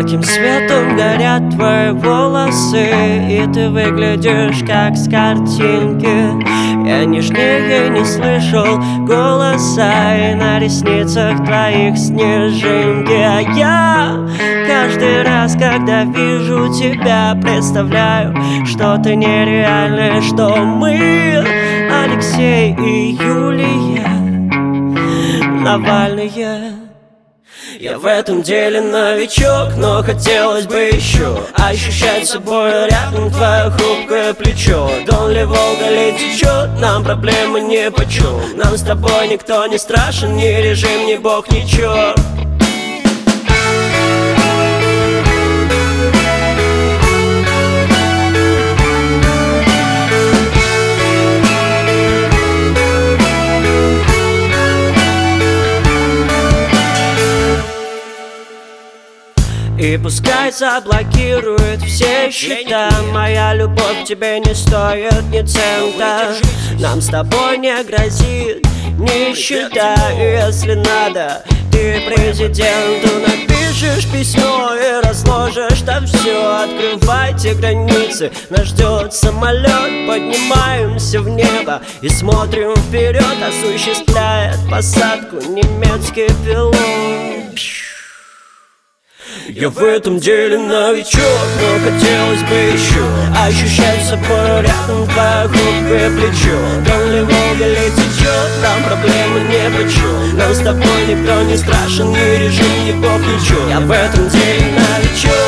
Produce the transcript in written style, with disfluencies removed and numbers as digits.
Ярким светом горят твои волосы, и ты выглядишь как с картинки. Я нежнее не слышал голоса, и на ресницах твоих снежинки. А я каждый раз, когда вижу тебя, представляю, что ты нереальная, что мы Алексей и Юлия Навальные. Я в этом деле новичок, но хотелось бы еще ощущать собой рядом твое хрупкое плечо. Дон ли Волга ли течет, нам проблемы нипочем. Нам с тобой никто не страшен, ни режим, ни бог, ни черт. И пускай заблокирует все счета, моя любовь тебе не стоит ни цента. Нам с тобой не грозит нищета. И если надо, ты президенту напишешь письмо и разложишь там все. Открывайте границы, нас ждет самолет. Поднимаемся в небо и смотрим вперед. Осуществляет посадку немецкий пилот. Я в этом деле новичок, но хотелось бы еще ощущать собой рядом твое хрупкое плечо. Дон ли Волга ли течет, нам проблемы нипочем. Нам с тобой никто не страшен, ни режим, ни бог, ничего. Я в этом деле новичок.